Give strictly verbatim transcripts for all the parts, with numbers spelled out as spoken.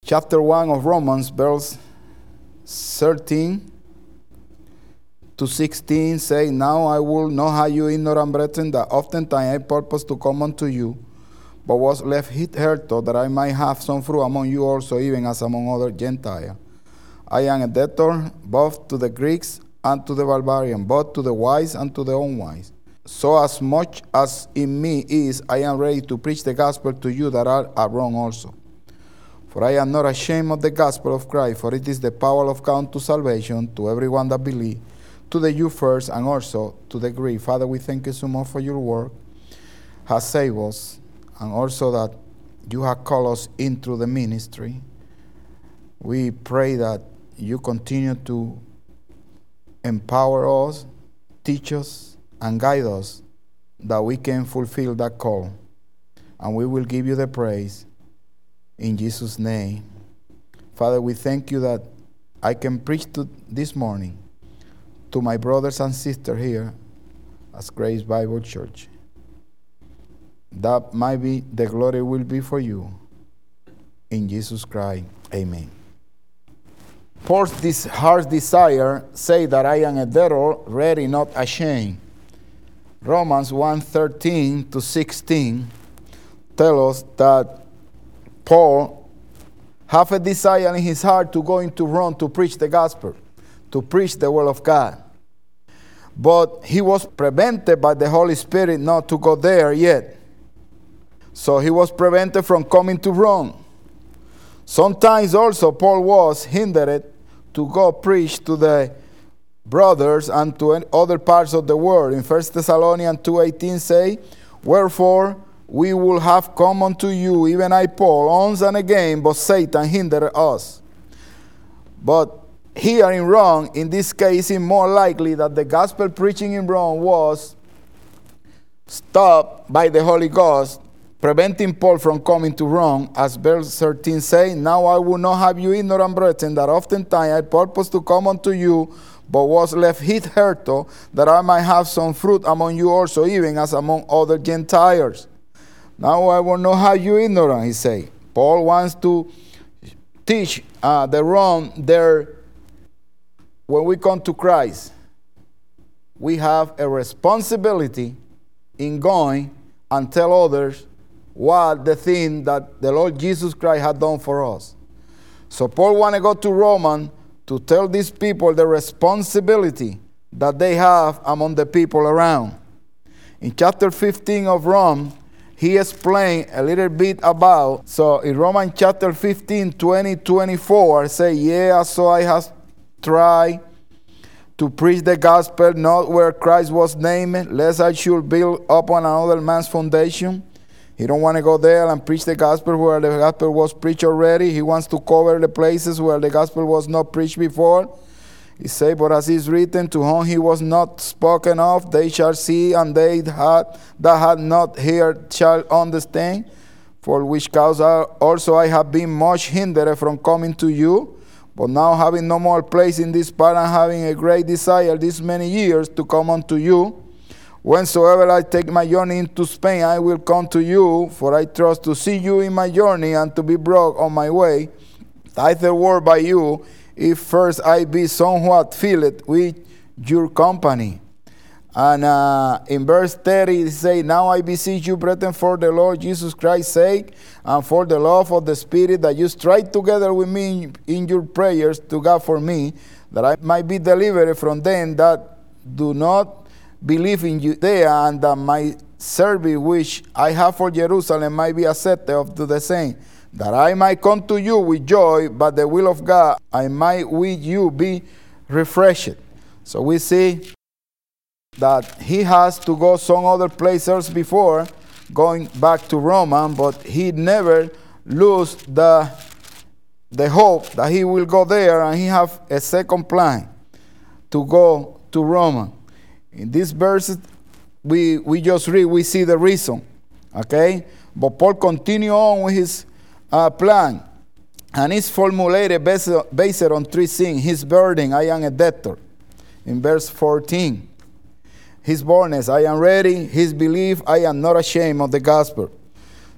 chapter one of Romans, verse thirteen to sixteen, say, Now I will not have you ignorant, brethren, that oftentimes I purpose to come unto you, but was left hitherto, that I might have some fruit among you also, even as among other Gentiles. I am a debtor both to the Greeks and to the barbarians, both to the wise and to the unwise. So as much as in me is, I am ready to preach the gospel to you that are abroad also. For I am not ashamed of the gospel of Christ, for it is the power of God to salvation to everyone that believes, to the Jew first, and also to the Greek. Father, we thank you so much for your work, has saved us, and also that you have called us into the ministry. We pray that you continue to empower us, teach us, and guide us, that we can fulfill that call. And we will give you the praise in Jesus' name. Father, we thank you that I can preach to this morning to my brothers and sisters here as Grace Bible Church. That might be, the glory will be for you. In Jesus Christ, amen. Paul's this heart's desire say that I am a debtor, ready, not ashamed. Romans one thirteen to sixteen tell us that Paul have a desire in his heart to go into Rome to preach the gospel, to preach the word of God. But he was prevented by the Holy Spirit not to go there yet. So he was prevented from coming to Rome. Sometimes also Paul was hindered to go preach to the brothers and to other parts of the world. In First Thessalonians two eighteen say, Wherefore we will have come unto you, even I Paul, once and again, but Satan hindered us. But here in Rome, in this case, it's more likely that the gospel preaching in Rome was stopped by the Holy Ghost, preventing Paul from coming to Rome, as verse thirteen say, Now I will not have you ignorant, brethren, that oftentimes I purpose to come unto you, but was left hitherto, that I might have some fruit among you also, even as among other Gentiles. Now I will not have you ignorant, he say. Paul wants to teach uh, the Rome their, when we come to Christ, we have a responsibility in going and tell others what the thing that the Lord Jesus Christ had done for us. So Paul want to go to Rome to tell these people the responsibility that they have among the people around. In chapter fifteen of Rome, he explained a little bit about, so in Romans chapter fifteen, twenty, twenty-four, say, Yeah, so I have tried to preach the gospel, not where Christ was named, lest I should build upon another man's foundation. He don't want to go there and preach the gospel where the gospel was preached already. He wants to cover the places where the gospel was not preached before. He said, But as is written, to whom he was not spoken of, they shall see, and they had, that had not heard shall understand. For which cause also I have been much hindered from coming to you. But now having no more place in this part, and having a great desire these many years to come unto you, whensoever I take my journey into Spain, I will come to you, for I trust to see you in my journey, and to be brought on my way, thither word by you, if first I be somewhat filled with your company. And uh, in verse thirty, it says, Now I beseech you, brethren, for the Lord Jesus Christ's sake, and for the love of the Spirit, that you strive together with me in your prayers to God for me, that I might be delivered from them that do not believe in Judea, and that my service which I have for Jerusalem might be accepted of to the same, that I might come to you with joy, but the will of God, I might with you be refreshed. So we see that he has to go some other places before going back to Rome, but he never lose the, the hope that he will go there, and he have a second plan to go to Rome. In this verse, we, we just read, we see the reason, okay? But Paul continue on with his uh, plan, and it's formulated based, based on three things. His burden, I am a debtor, in verse fourteen. His boldness, I am ready. His belief, I am not ashamed of the gospel.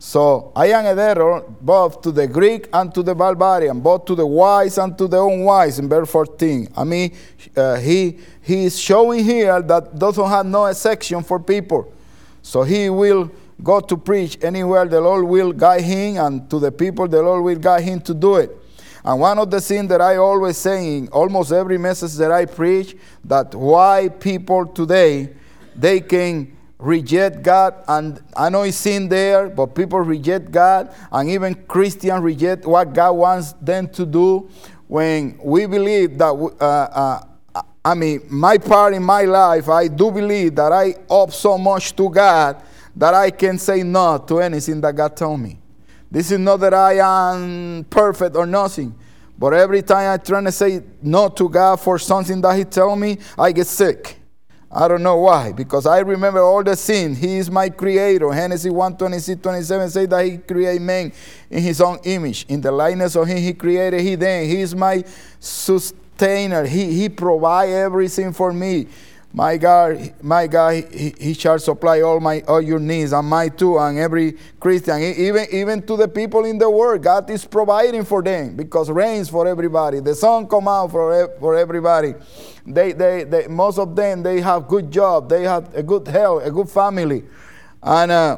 So I am a debtor both to the Greek and to the barbarian, both to the wise and to the unwise, in verse fourteen. I mean, uh, he, he is showing here that doesn't have no exception for people. So he will go to preach anywhere the Lord will guide him, and to the people the Lord will guide him to do it. And one of the things that I always say in almost every message that I preach, that why people today, they can reject God, and I know it's in there, but people reject God, and even Christians reject what God wants them to do, when we believe that, uh, uh, I mean, my part in my life, I do believe that I owe so much to God that I can say no to anything that God told me. This is not that I am perfect or nothing, but every time I try to say no to God for something that He tells me, I get sick. I don't know why, because I remember all the sin. He is my creator. Genesis one, twenty-six, twenty-seven says that He created man in His own image. In the likeness of Him, He created He then. He is my sustainer. He, he provides everything for me. My God, my God, he, he shall supply all my all your needs, and mine too, and every Christian, even even to the people in the world, God is providing for them, because rains for everybody, the sun come out for for everybody. They, they, they most of them, they have good job, they have a good health, a good family, and uh,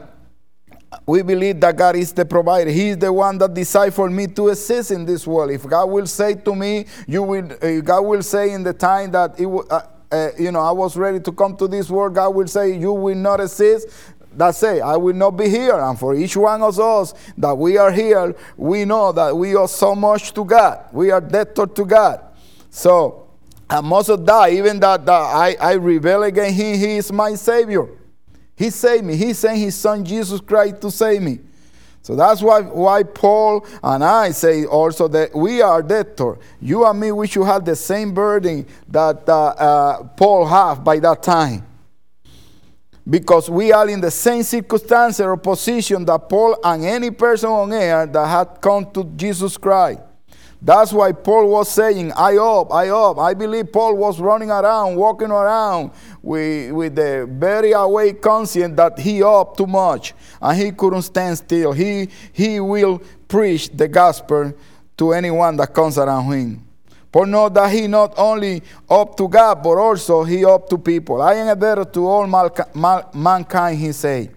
we believe that God is the provider. He is the one that decided for me to exist in this world. If God will say to me, you will, uh, God will say in the time that it will. Uh, Uh, you know, I was ready to come to this world, God will say, you will not exist. That's it. I will not be here. And for each one of us that we are here, we know that we owe so much to God. We are debtor to God. So, I must die, even that, that I, I rebel against Him. He is my Savior. He saved me. He sent His Son, Jesus Christ, to save me. So that's why, why Paul and I say also that we are debtor. You and me, we should have the same burden that uh, uh, Paul had by that time. Because we are in the same circumstance or position that Paul and any person on earth that had come to Jesus Christ. That's why Paul was saying, I hope, I hope. I believe Paul was running around, walking around with, with the very awake conscience that he hoped too much, and he couldn't stand still. He, he will preach the gospel to anyone that comes around him. Paul knows that he not only hoped to God, but also he hoped to people. I am a debtor to all mal- mal- mankind, he said.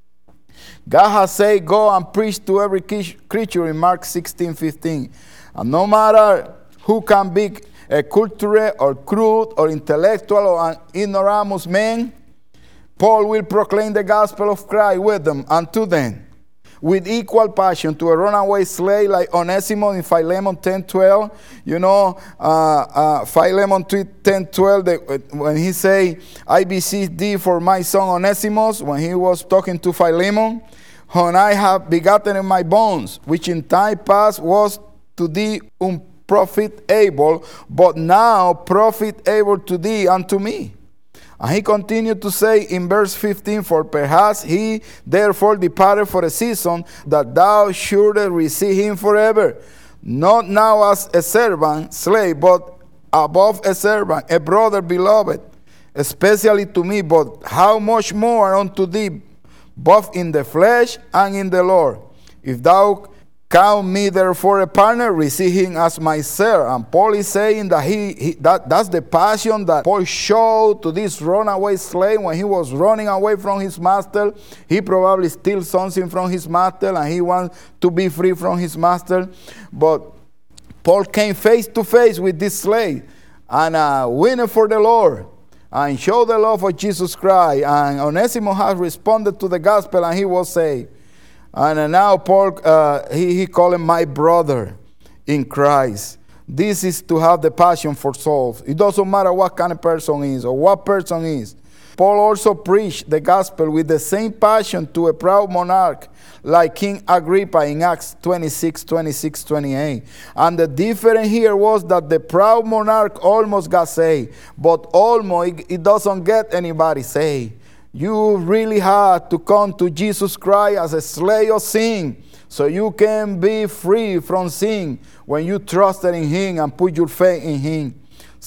God has said, go and preach to every creature in Mark sixteen, fifteen. And no matter who can be a cultured or crude or intellectual or an ignoramus man, Paul will proclaim the gospel of Christ with them and to them, with equal passion, to a runaway slave like Onesimus in Philemon ten twelve. You know, uh, uh, Philemon ten twelve, when he say, I beseech thee for my son Onesimus, when he was talking to Philemon, whom I have begotten in my bones, which in time past was to thee unprofitable, but now profitable to thee and to me. And he continued to say in verse fifteen, for perhaps he therefore departed for a season, that thou shouldest receive him forever, not now as a servant, slave, but above a servant, a brother beloved, especially to me, but how much more unto thee, both in the flesh and in the Lord. If thou count me therefore a partner, receive him as my servant. And Paul is saying that he, he that, that's the passion that Paul showed to this runaway slave when he was running away from his master. He probably steals something from his master and he wants to be free from his master. But Paul came face to face with this slave and uh, winning for the Lord and showed the love of Jesus Christ. And Onesimus has responded to the gospel and he was saved. And now Paul, uh, he, he called him my brother in Christ. This is to have the passion for souls. It doesn't matter what kind of person is or what person is. Paul also preached the gospel with the same passion to a proud monarch like King Agrippa in Acts twenty-six, twenty-six, twenty-eight. And the difference here was that the proud monarch almost got saved, but almost it doesn't get anybody saved. You really had to come to Jesus Christ as a slave of sin, so you can be free from sin when you trusted in Him and put your faith in Him.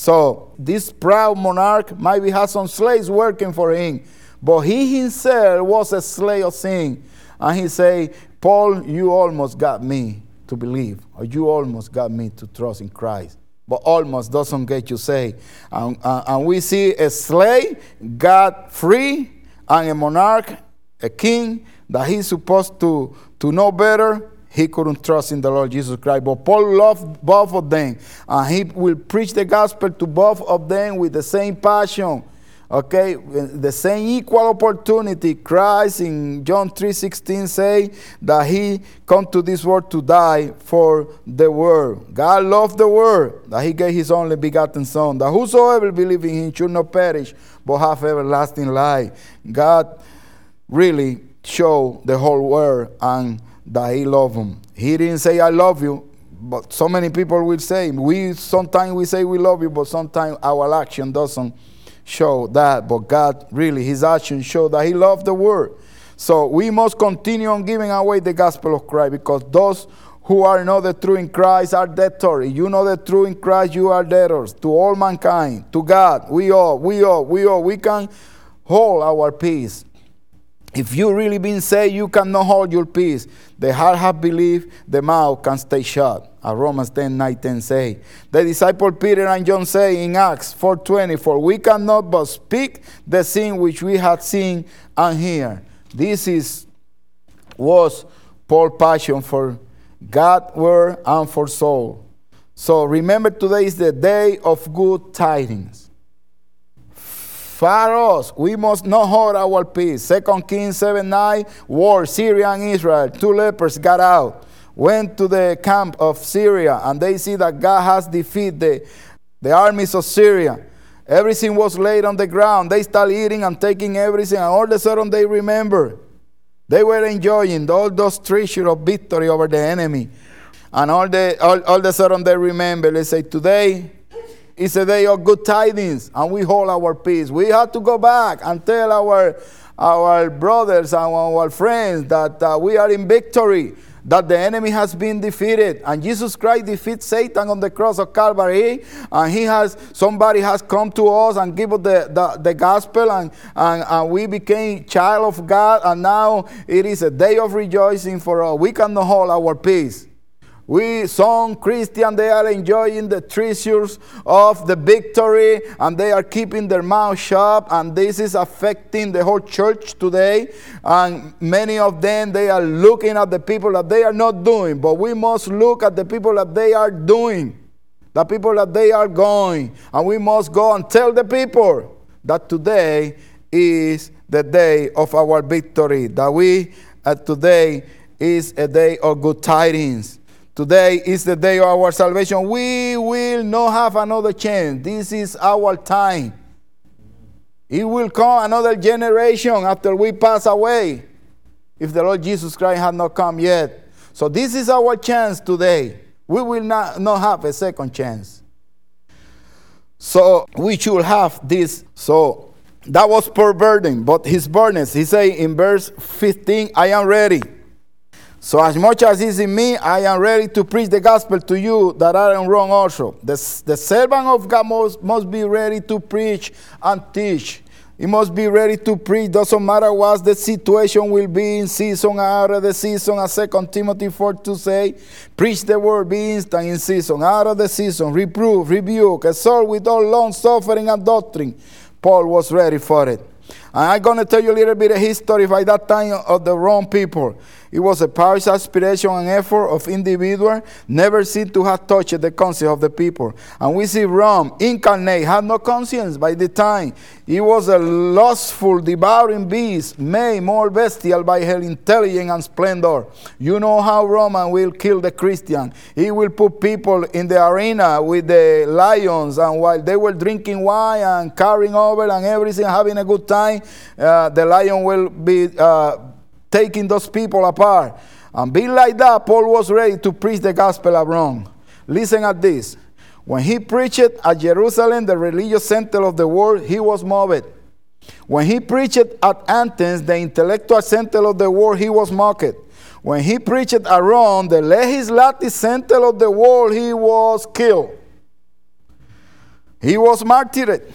So this proud monarch maybe has some slaves working for him, but he himself was a slave of sin. and he say, Paul, you almost got me to believe, or you almost got me to trust in Christ. But almost doesn't get you saved. And, uh, and we see a slave got free, and a monarch, a king, that he's supposed to, to know better. He couldn't trust in the Lord Jesus Christ. But Paul loved both of them. And he will preach the gospel to both of them with the same passion. Okay, the same equal opportunity. Christ in John three sixteen say that he come to this world to die for the world. God loved the world, that he gave his only begotten son, that whosoever believe in him should not perish, but have everlasting life. God really showed the whole world and that he loved them. He didn't say, I love you. But so many people will say, we sometimes we say we love you, but sometimes our action doesn't show that. But God really, his actions show that he loved the world. So we must continue on giving away the gospel of Christ, because those who are not the true in Christ are debtors. You know the true in Christ, you are debtors to all mankind, to God. We all, we all, we all, we can hold our peace. If you really been saved, you cannot hold your peace. The heart has believed, the mouth can stay shut. As Romans ten nine ten say. The disciple Peter and John say in Acts four twenty, for we cannot but speak the thing which we had seen and hear. This is was Paul's passion for God's word and for soul. So remember, today is the day of good tidings. For us, we must not hold our peace. Second Kings seven nine, war, Syria and Israel. Two lepers got out, went to the camp of Syria, and they see that God has defeated the, the armies of Syria. Everything was laid on the ground. They started eating and taking everything, and all of a sudden they remember. They were enjoying all those treasures of victory over the enemy. And all, the, all, all of a sudden they remember. They say, today is a day of good tidings, and we hold our peace. We have to go back and tell our, our brothers and our friends that uh, we are in victory, that the enemy has been defeated, and Jesus Christ defeated Satan on the cross of Calvary, and he has somebody has come to us and give us the, the, the gospel, and, and, and we became child of God, and now it is a day of rejoicing for us. We cannot hold our peace. We, some Christians, they are enjoying the treasures of the victory, and they are keeping their mouth shut, and this is affecting the whole church today. And many of them, they are looking at the people that they are not doing, but we must look at the people that they are doing, the people that they are going, and we must go and tell the people that today is the day of our victory, that we, uh, today is a day of good tidings. Today is the day of our salvation. We will not have another chance. This is our time. It will come another generation after we pass away, if the Lord Jesus Christ had not come yet. So this is our chance today. We will not, not have a second chance. So we should have this. So that was Paul's burden, but his burdens, he say in verse fifteen, I am ready. So as much as is in me, I am ready to preach the gospel to you that are in wrong also. The, the servant of God must, must be ready to preach and teach. He must be ready to preach. Doesn't matter what the situation will be, in season or out of the season. As Second Timothy four two say, preach the word, be instant in season, out of the season, reprove, rebuke, exhort with all long suffering and doctrine. Paul was ready for it. And I'm going to tell you a little bit of history by that time of the Rome people. It was a pious aspiration and effort of individuals never seemed to have touched the conscience of the people. And we see Rome incarnate had no conscience by the time. It was a lustful, devouring beast, made more bestial by her intelligence and splendor. You know how Roman will kill the Christian. He will put people in the arena with the lions, and while they were drinking wine and carrying over and everything, having a good time, uh, the lion will be uh, taking those people apart. And being like that, Paul was ready to preach the gospel of Rome. Listen at this. When he preached at Jerusalem, the religious center of the world, he was mobbed. When he preached at Athens, the intellectual center of the world, he was mocked. When he preached at Rome, the legislative center of the world, he was killed. He was martyred.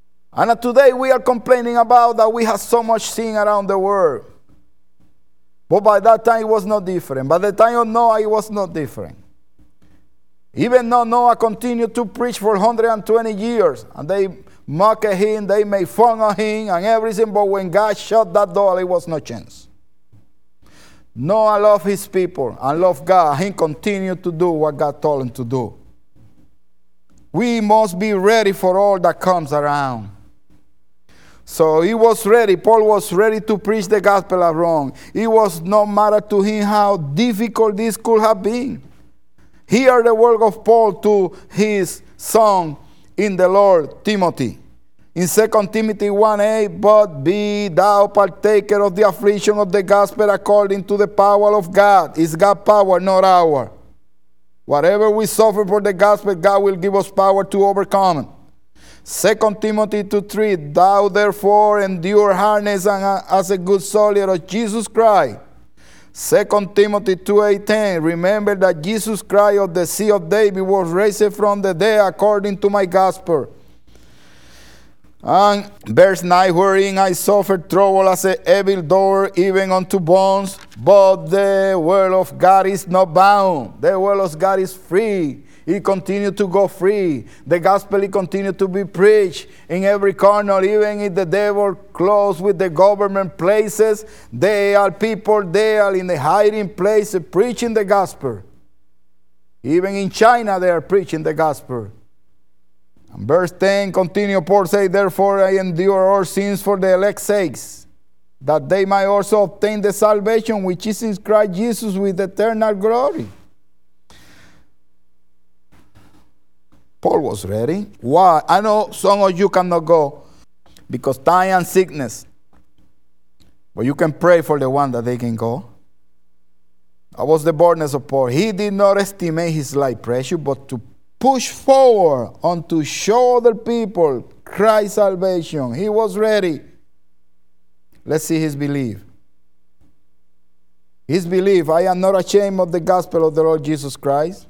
And today we are complaining about that we have so much sin around the world. But by that time, it was not different. By the time of Noah, it was not different. Even though Noah continued to preach for one hundred twenty years, and they mocked him, they made fun of him, and everything, but when God shut that door, there was no chance. Noah loved his people and loved God. He continued to do what God told him to do. We must be ready for all that comes around. So he was ready. Paul was ready to preach the gospel of Rome. It was no matter to him how difficult this could have been. Hear the word of Paul to his son in the Lord, Timothy. In Second Timothy one eight, but be thou partaker of the affliction of the gospel according to the power of God. It's God's power, not ours. Whatever we suffer for the gospel, God will give us power to overcome it. Second Timothy two three, thou therefore endure hardness and as a good soldier of Jesus Christ. Second Timothy two eighteen, remember that Jesus Christ of the seed of David was raised from the dead according to my gospel. And verse nine, wherein I suffered trouble as an evil door, even unto bones, but the word of God is not bound. The word of God is free. It continued to go free. The gospel continued to be preached in every corner, even if the devil closed with the government places. They are people there in the hiding places preaching the gospel. Even in China, they are preaching the gospel. And verse ten, continue, Paul say, therefore I endure all sins for the elect's sakes, that they might also obtain the salvation which is in Christ Jesus with eternal glory. Paul was ready. Why? I know some of you cannot go because time and sickness. But you can pray for the one that they can go. That was the boldness of Paul. He did not estimate his life precious, but to push forward and to show other people Christ's salvation. He was ready. Let's see his belief. His belief, I am not ashamed of the gospel of the Lord Jesus Christ.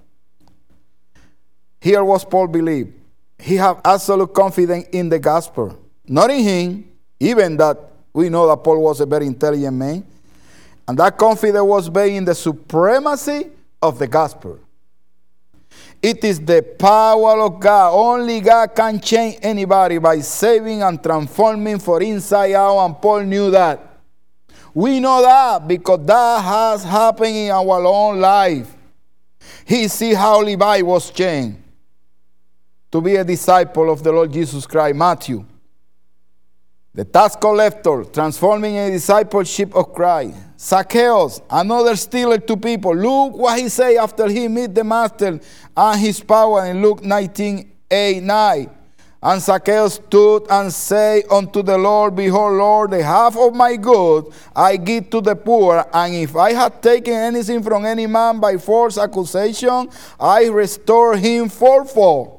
Here was Paul believed. He had absolute confidence in the gospel. Not in him, even that we know that Paul was a very intelligent man. And that confidence was based in the supremacy of the gospel. It is the power of God. Only God can change anybody by saving and transforming for inside out, and Paul knew that. We know that because that has happened in our own life. He see how Levi was changed to be a disciple of the Lord Jesus Christ. Matthew, the tax collector, transforming a discipleship of Christ. Zacchaeus, another stealer to people. Look what he say after he meet the master and his power in Luke nineteen, eight, nine. And Zacchaeus stood and said unto the Lord, behold, Lord, the half of my goods I give to the poor, and if I had taken anything from any man by false accusation, I restore him fourfold.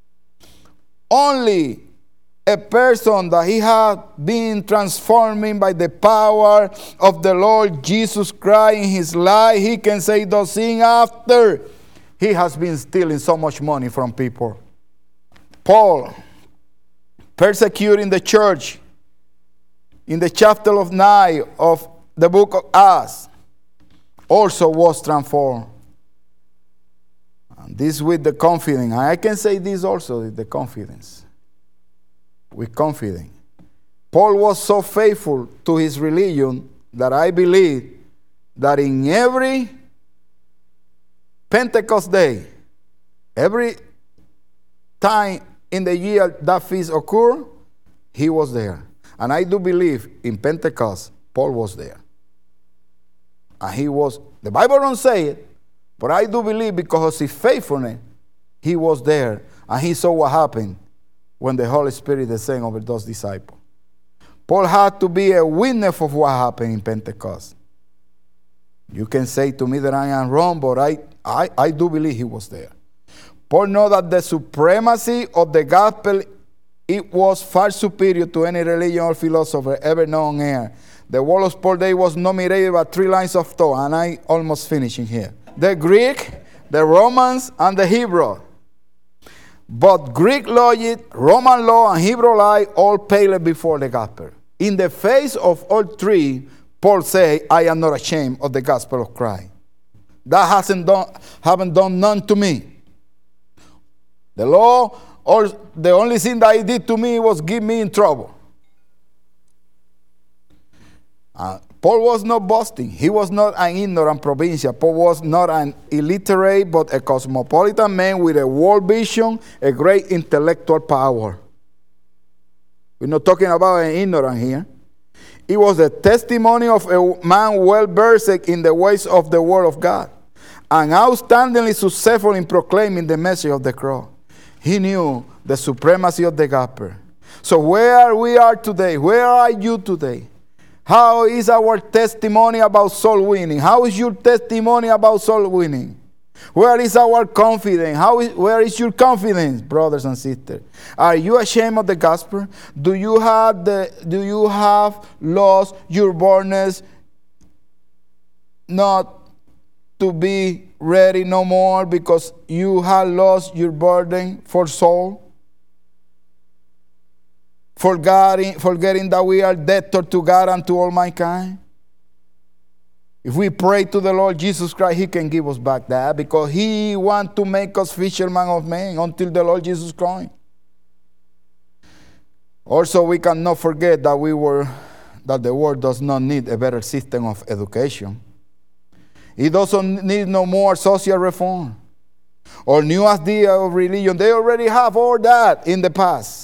Only a person that he had been transforming by the power of the Lord Jesus Christ in his life, he can say those things after he has been stealing so much money from people. Paul, persecuting the church in the chapter of nine of the book of Acts, also was transformed. And this with the confidence. I can say this also with the confidence. With confidence. Paul was so faithful to his religion that I believe that in every Pentecost day, every time in the year that feast occurred, he was there. And I do believe in Pentecost, Paul was there. And he was, the Bible don't say it, but I do believe because of his faithfulness, he was there. And he saw what happened when the Holy Spirit descended over those disciples. Paul had to be a witness of what happened in Pentecost. You can say to me that I am wrong, but I, I, I do believe he was there. Paul knew that the supremacy of the gospel, it was far superior to any religion or philosopher ever known here. The word of Paul day was nominated by three lines of thought, and I almost finishing here. The Greek, the Romans, and the Hebrew. But Greek logic, Roman law, and Hebrew life all paled before the gospel. In the face of all three, Paul say, I am not ashamed of the gospel of Christ. That hasn't done, haven't done none to me. The law, or the only thing that it did to me was give me in trouble. Uh, Paul was not boasting. He was not an ignorant provincial. Paul was not an illiterate, but a cosmopolitan man with a world vision, a great intellectual power. We're not talking about an ignorant here. It was a testimony of a man well-versed in the ways of the Word of God, and outstandingly successful in proclaiming the message of the cross. He knew the supremacy of the gospel. So where we are today, where are you today? How is our testimony about soul winning? How is your testimony about soul winning? Where is our confidence? How is, where is your confidence, brothers and sisters? Are you ashamed of the gospel? Do you have the do you have lost your boldness not to be ready no more because you have lost your burden for soul? Forgetting, forgetting that we are debtor to God and to all mankind. If we pray to the Lord Jesus Christ, He can give us back that because He wants to make us fishermen of men until the Lord Jesus Christ. Also, we cannot forget that we were that the world does not need a better system of education. It doesn't need no more social reform or new idea of religion. They already have all that in the past.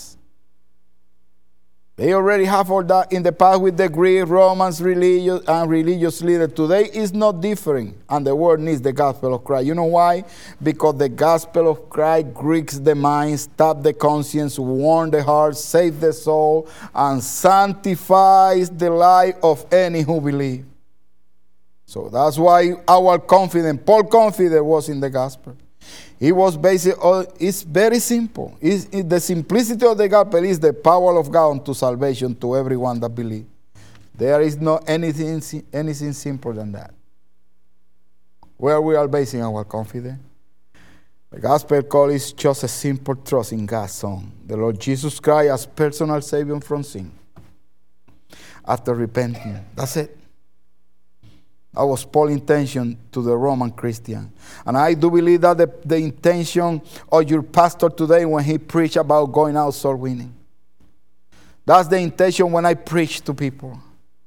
They already have all that in the past with the Greek, Romans, religious, and religious leaders. Today is not different, and the world needs the gospel of Christ. You know why? Because the gospel of Christ grieves the mind, stops the conscience, warns the heart, saves the soul, and sanctifies the life of any who believe. So that's why our confidence, Paul's confidence was in the gospel. It was basically, it's very simple. It's, it, the simplicity of the gospel is the power of God unto salvation to everyone that believes. There is no anything, anything simple than that. Where we are basing our confidence. The gospel call is just a simple trust in God's Son, the Lord Jesus Christ as personal Savior from sin. After repenting, that's it. That was Paul's intention to the Roman Christian. And I do believe that the, the intention of your pastor today when he preached about going out soul winning. That's the intention when I preach to people.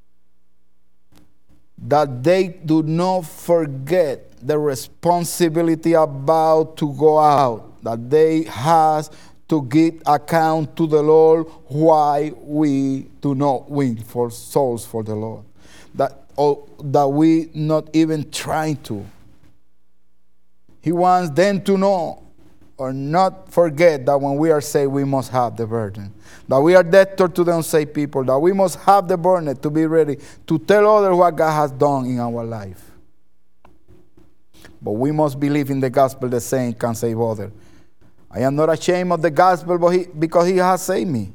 That they do not forget the responsibility about to go out. That they has to give account to the Lord why we do not win for souls for the Lord. That or that we not even trying to. He wants them to know or not forget that when we are saved, we must have the burden. That we are debtor to the unsaved people. That we must have the burden to be ready to tell others what God has done in our life. But we must believe in the gospel the same can save others. I am not ashamed of the gospel but he, because He has saved me.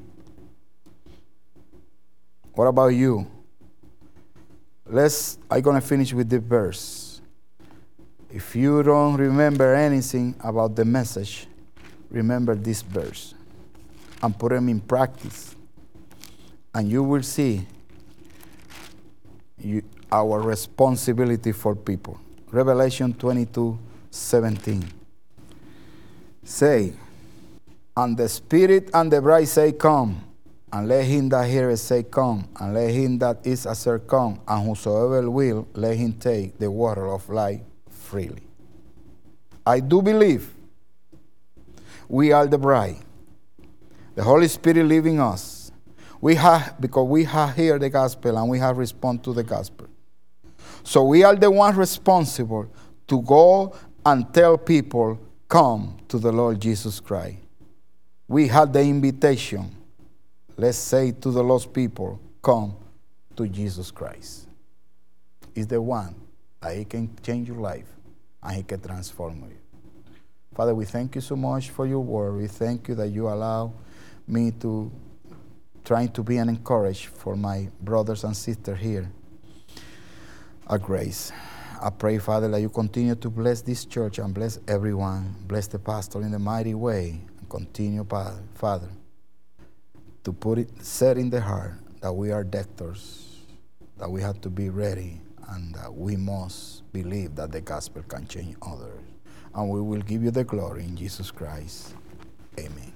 What about you? Let's, I'm going to finish with this verse. If you don't remember anything about the message, remember this verse and put them in practice. And you will see you, our responsibility for people. Revelation twenty-two seventeen. Say, and the Spirit and the bride say, come. And let him that heareth say, come. And let him that is a servant come. And whosoever will, let him take the water of life freely. I do believe we are the bride. The Holy Spirit living us. We have, because we have heard the gospel and we have responded to the gospel. So we are the ones responsible to go and tell people, come to the Lord Jesus Christ. We have the invitation. Let's say to the lost people, come to Jesus Christ. He's the one that He can change your life and He can transform you. Father, we thank you so much for your word. We thank you that you allow me to try to be an encouragement for my brothers and sisters here at Grace. I pray, Father, that you continue to bless this church and bless everyone. Bless the pastor in a mighty way. And continue, Father, to put it set in the heart that we are debtors that we have to be ready, and that we must believe that the gospel can change others. And we will give you the glory in Jesus Christ. Amen.